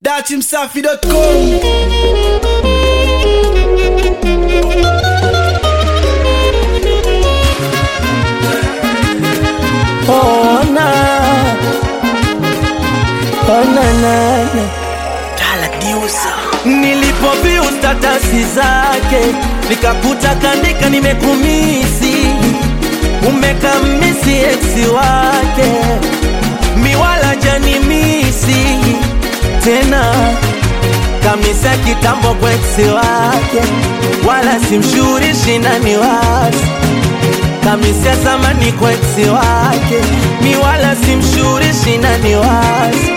dachimsafi.com. Oh na nilipoview statasi zake nikakuta kandika nimekumisi, umekamisi eksi wake miwala janimisi tena kamisa kitambo kwa eksi wake wala simshurishi nani wazi kamisa zamani kwa eksi wake mi wala simshurishi nani wazi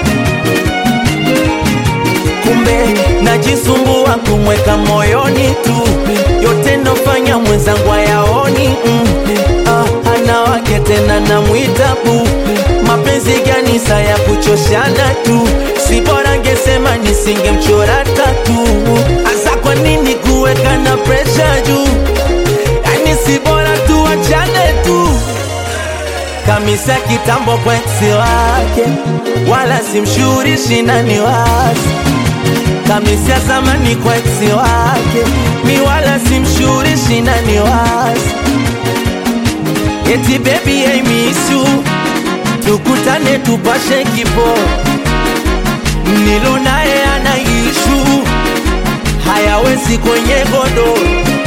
kumbe najisumbua kumweka moyoni tu yote nofanya mwenzangu ayaoni hana wake tena na mwitabu mapenzi gani saya kuchoshana tu si bora ngesema nisingemchora tatu asa kwa nini kuweka na pressure juu yani si bora tu achane tu kamisa kitambo kwa eksi wake wala simshurishi nani wazi kamisia zamani kwa eksi wake mi wala simshurishi nani wazi eti baby I miss you tukutane tupashe kipo nilo naye anaishu hayawezi kwenye godoro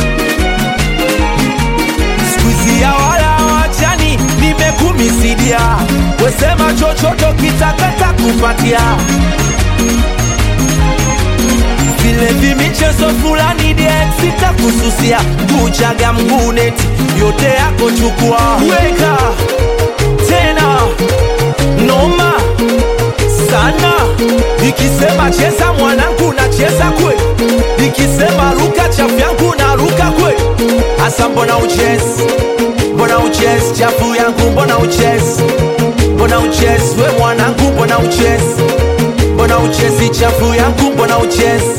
skuizi ya wala wachani nimekumisidia wesema chochoto kitakata kupatia vile vimichezo fulani die sita kususia kuchaga mguneti yote yako chukua weka tena noma sana ikisema cheza mwanangu na cheza kwe ikisema ruka chafu yangu na ruka kwe asa mbona uchezi chafu yangu mbona uchezi we mwanangu mbona uchezi chafu yangu mbona uchezi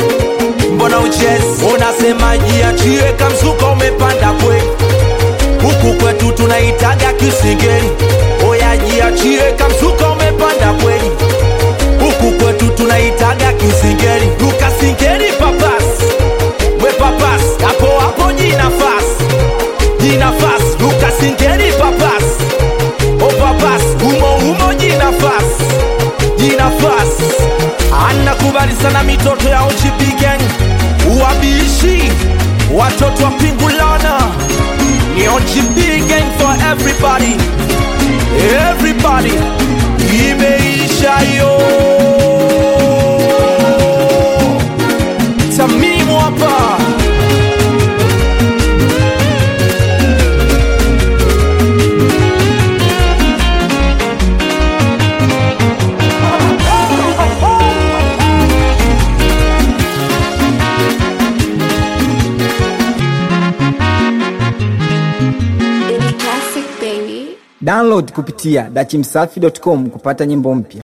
unasema jiachie kamsuka umepanda kwe huku kwetu tunaitaga kisingeri oya jiachie kamsuka umepanda kweli huku kwetu tunaitaga kisingeri lukasingeri papas we papas hapo jinafas lukasingeri papas o papas umo jinafas anakubali sana mitoto ya OGP gang uwabishi watoto wa Pingulana ni OGP gang for everybody imeisha yo Tamimu hapa Download kupitia dachimsafi.com kupata nyimbo mpya.